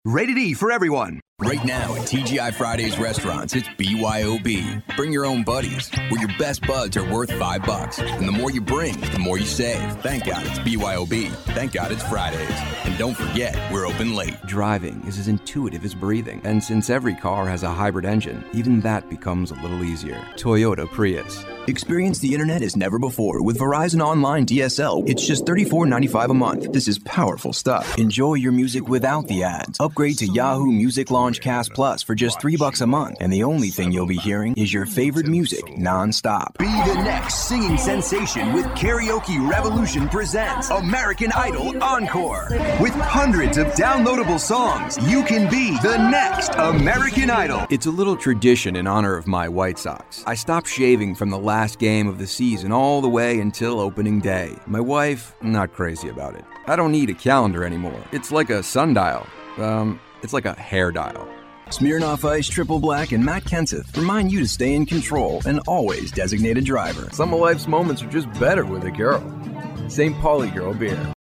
Rated E for everyone. Right now at TGI Fridays restaurants, it's BYOB. Bring your own buddies, where your best buds are worth $5. And the more you bring, the more you save. Thank God it's BYOB. Thank God it's Fridays. And don't forget, we're open late. Driving is as intuitive as breathing. And since every car has a hybrid engine, even that becomes a little easier. Toyota Prius. Experience the internet as never before with Verizon Online DSL. It's just $34.95 a month. This is powerful stuff. Enjoy your music without the ads. Upgrade to Yahoo Music Launch Cast Plus for just $3 a month. And the only thing you'll be hearing is your favorite music nonstop. Be the next singing sensation with Karaoke Revolution presents American Idol Encore. With hundreds of downloadable songs, you can be the next American Idol. It's a little tradition in honor of my White Sox. I stopped shaving from the last game of the season all the way until opening day. My wife, not crazy about it. I don't need a calendar anymore. It's like a sundial. It's like a hair dial. Smirnoff Ice Triple Black and Matt Kenseth remind you to stay in control and always designate a driver. Some of life's moments are just better with a girl. St. Pauli Girl Beer.